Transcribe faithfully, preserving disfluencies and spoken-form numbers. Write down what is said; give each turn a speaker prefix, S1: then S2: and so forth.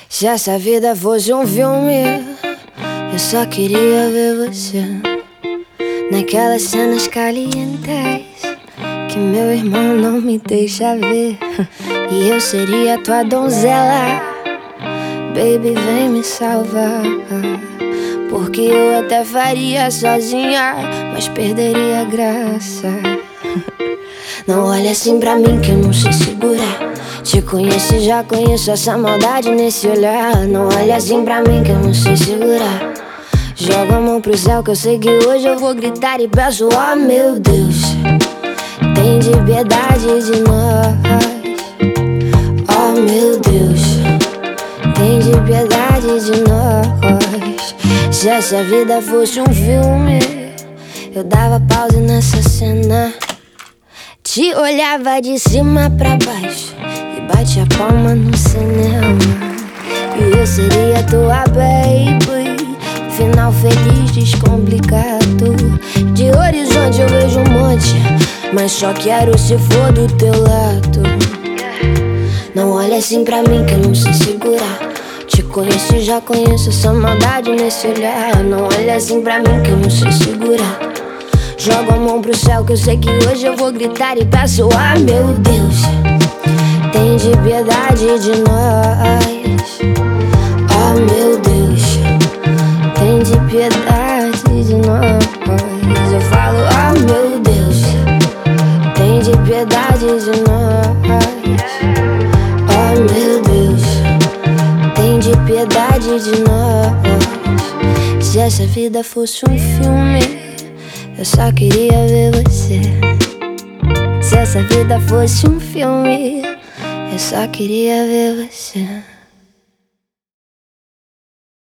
S1: Se essa vida fosse um filme, eu só queria ver você naquelas cenas calientes que meu irmão não me deixa ver. E eu seria tua donzela, baby, vem me salvar. Porque eu até faria sozinha, mas perderia a graça. Não olha assim pra mim que eu não sei segurar. Te conheço e já conheço essa maldade nesse olhar. Não olha assim pra mim que eu não sei segurar. Joga a mão pro céu que eu sei que hoje eu vou gritar e peço: oh meu Deus, tem de piedade de nós. Oh meu Deus, tem de piedade de nós. Se essa vida fosse um filme, eu dava pausa nessa cena, te olhava de cima pra baixo e bate a palma no cinema. E eu seria tua baby, final feliz, descomplicado. De horizonte eu vejo um monte, mas só quero se for do teu lado. Não olha assim pra mim que eu não sei segurar. Te conheço e já conheço essa maldade nesse olhar. Não olha assim pra mim que eu não sei segurar. Jogo a mão pro céu que eu sei que hoje eu vou gritar e peço: ah meu Deus, tem de piedade de nós. Oh meu Deus, tem de piedade de nós. Eu falo: ah meu Deus, tem de piedade de nós. Oh meu Deus, tem de piedade de nós. Se essa vida fosse um filme, eu só queria ver você. Se essa vida fosse um filme, eu só queria ver você.